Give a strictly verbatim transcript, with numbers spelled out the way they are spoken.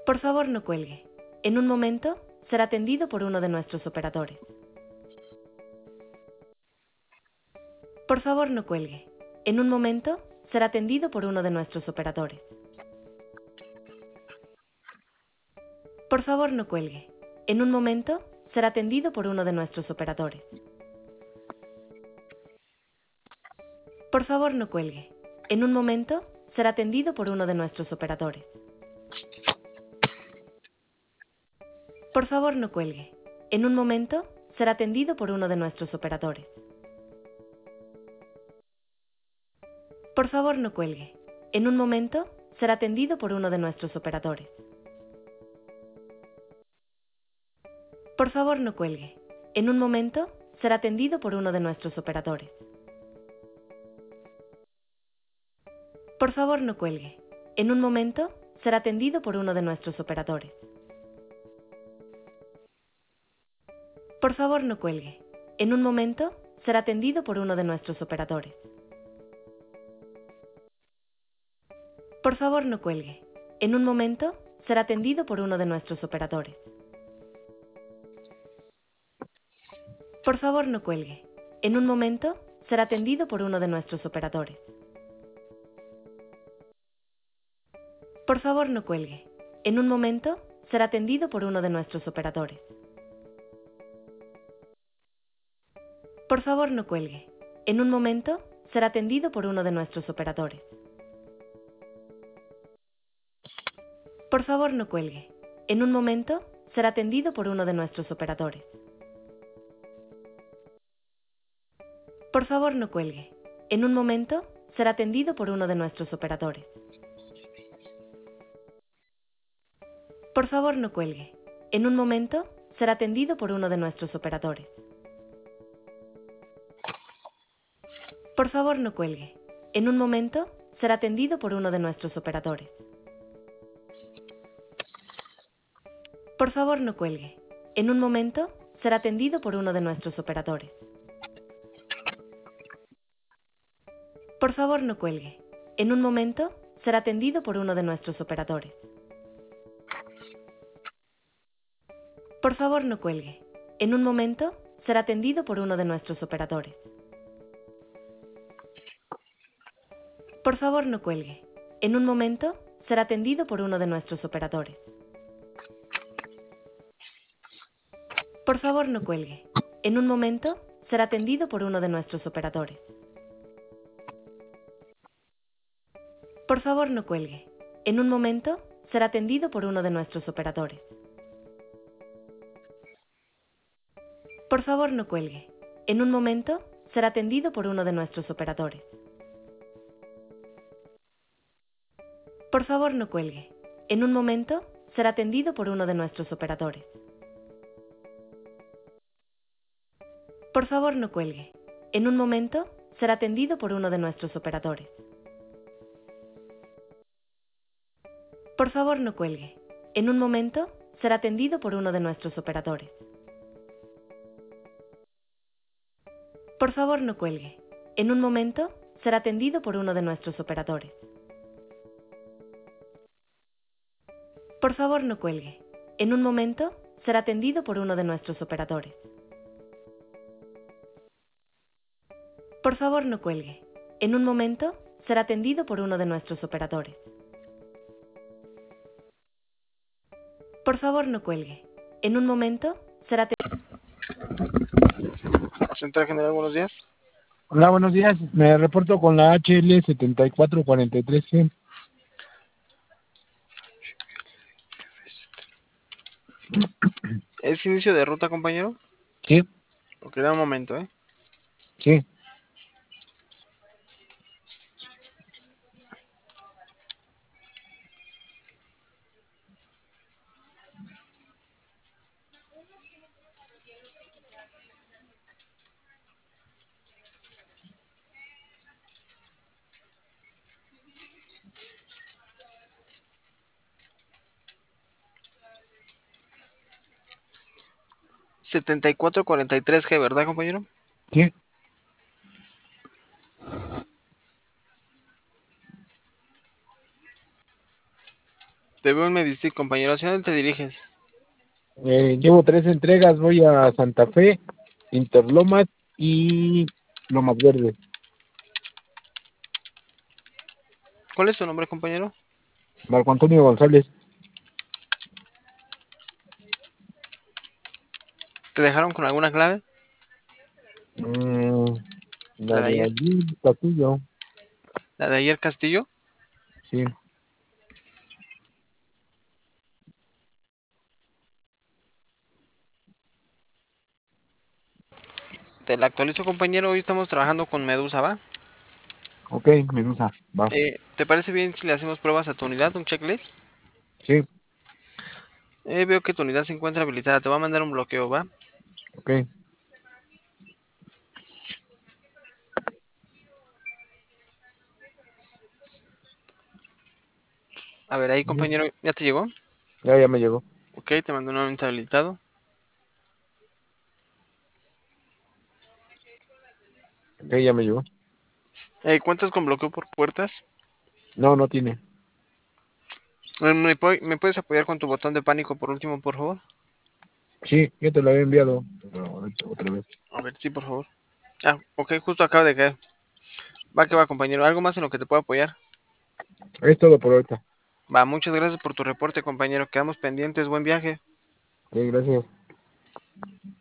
Por favor, no cuelgue. En un momento, será atendido por uno de nuestros operadores. Por favor, no cuelgue. En un momento, será atendido por uno de nuestros operadores. Por favor, no cuelgue. En un momento, será atendido por uno de nuestros operadores. Por favor, no cuelgue. En un momento, será atendido por uno de nuestros operadores. Por favor, no cuelgue. En un momento, será atendido por uno de nuestros operadores. Por favor, no cuelgue. En un momento, será atendido por uno de nuestros operadores. Por favor, no cuelgue. En un momento, será atendido por uno de nuestros operadores. Por favor, no cuelgue. En un momento, será atendido por uno de nuestros operadores. Por favor, no cuelgue. En un momento, será atendido por uno de nuestros operadores. Por favor, no cuelgue. En un momento, será atendido por uno de nuestros operadores. Por favor, no cuelgue. En un momento, será atendido por uno de nuestros operadores. Por favor, no cuelgue. En un momento, será atendido por uno de nuestros operadores. Por favor, no cuelgue. En un momento, será atendido por uno de nuestros operadores. Por favor, no cuelgue. En un momento, será atendido por uno de nuestros operadores. Por favor, no cuelgue. En un momento, será atendido por uno de nuestros operadores. Por favor, no cuelgue. En un momento, será atendido por uno de nuestros operadores. Por favor, no cuelgue. En un momento, será atendido por uno de nuestros operadores. Por favor, no cuelgue. En un momento, será atendido por uno de nuestros operadores. Por favor, no cuelgue. En un momento, será atendido por uno de nuestros operadores. Por favor, no cuelgue. En un momento, será atendido por uno de nuestros operadores. Por favor, no cuelgue. En un momento, será atendido por uno de nuestros operadores. Por favor, no cuelgue. En un momento, será atendido por uno de nuestros operadores. Por favor, no cuelgue. En un momento, será atendido por uno de nuestros operadores. Por favor, no cuelgue. En un momento, será atendido por uno de nuestros operadores. Por favor, no cuelgue. En un momento, será atendido por uno de nuestros operadores. Por favor, no cuelgue. En un momento, será atendido por uno de nuestros operadores. Por favor, no cuelgue. En un momento, será atendido por uno de nuestros operadores. Por favor, no cuelgue. En un momento, será atendido por uno de nuestros operadores. Por favor, no cuelgue. En un momento, será atendido por uno de nuestros operadores. Por favor, no cuelgue. En un momento, será atendido por uno de nuestros operadores. Por favor, no cuelgue. En un momento, será atendido. Central General, buenos días. Hola, buenos días. Me reporto con la H L setenta y cuatro cuarenta y tres G. ¿Es inicio de ruta, compañero? Sí, Ok, da un momento, ¿eh? sí. setenta y cuatro cuarenta y tres G, ¿verdad, compañero? Sí. Te veo en Medistic, compañero. ¿Hacia dónde te diriges? Eh, llevo tres entregas, voy a Santa Fe, Interlomas y Lomas Verdes. ¿Cuál es tu nombre, compañero? Marco Antonio González. ¿Te dejaron con alguna clave? Mm, ¿La la de de ayer? allí, Castillo. ¿La de ayer, Castillo? Sí. Te la actualizo, compañero. Hoy estamos trabajando con Medusa, ¿va? Ok, Medusa. Va. Eh, ¿te parece bien si le hacemos pruebas a tu unidad, un checklist? Sí. Eh, veo que tu unidad se encuentra habilitada. Te va a mandar un bloqueo, ¿va? Ok. A ver, ahí, compañero, ¿ya te llegó? Ya, ya me llegó. Ok, te mando nuevamente habilitado. Ok, ya me llegó. Eh, ¿cuentas con bloqueo por puertas? No, no tiene. Eh, ¿Me, pu- me puedes apoyar con tu botón de pánico por último, por favor? Sí, ya te lo había enviado. Pero ahorita otra vez. A ver, sí, por favor. Ah, ok, justo acaba de caer. Va que va, compañero. ¿Algo más en lo que te pueda apoyar? Es todo por ahorita. Va, muchas gracias por tu reporte, compañero. Quedamos pendientes. Buen viaje. Ok, gracias.